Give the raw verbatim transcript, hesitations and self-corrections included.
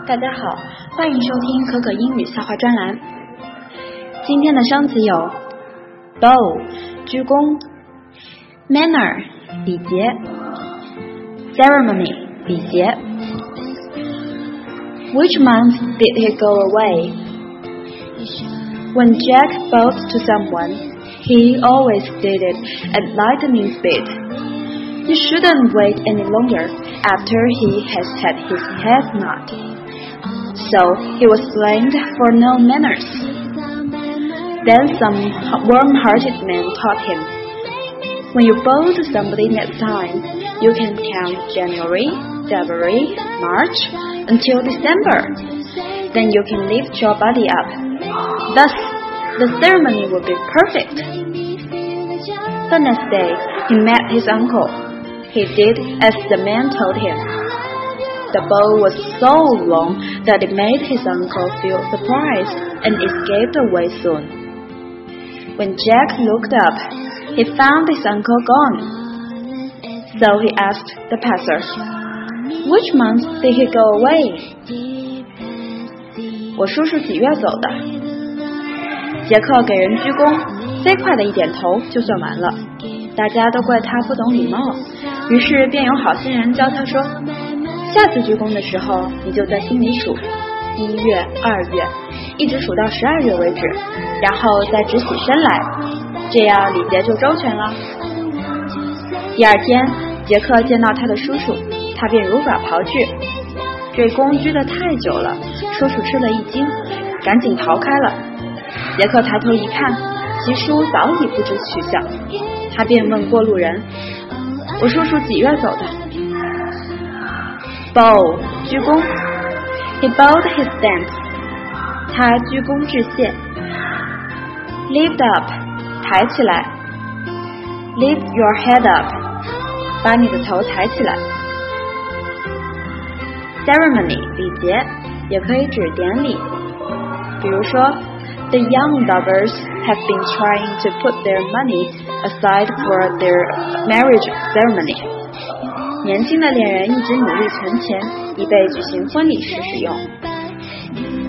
大家好，欢迎收听可可英语笑话专栏。今天的生词有 bow 鞠躬， manner 礼节， ceremony 礼节。 Which month did he go away? When Jack bowed to someone, he always did it at lightning speed. You shouldn't wait any longer after he has had his head knocked. So he was blamed for no manners. Then some warm-hearted man taught him, when you bow to somebody next time, you can count January, February, March, until December. Then you can lift your body up. Thus, the ceremony will be perfect. The next day, he met his uncle. He did as the man told him. The bow was so long that it made his uncle feel surprised and escaped away soon. When Jack looked up, he found his uncle gone. So he asked the passer, "Which month did he go away?" 我叔叔几月走的？杰克给人鞠躬，飞快的一点头就算完了。大家都怪他不懂礼貌，于是便有好心人教他说，下次鞠躬的时候，你就在心里数一月、二月，一直数到十二月为止，然后再直起身来，这样礼节就周全了。第二天，杰克见到他的叔叔，他便如法炮制。这躬鞠得太久了，叔叔吃了一惊，赶紧逃开了。杰克抬头一看，其叔早已不知去向，他便问过路人，我叔叔几月走的？ Bow 鞠躬， He bowed his thanks 他鞠躬致谢。 Lift up 抬起来， Lift your head up 把你的头抬起来。 Ceremony 礼节也可以指典礼，比如说 The young lovers have been trying to put their money aside for their marriage ceremony. 年轻的恋人一直努力存钱，以备举行婚礼时使用。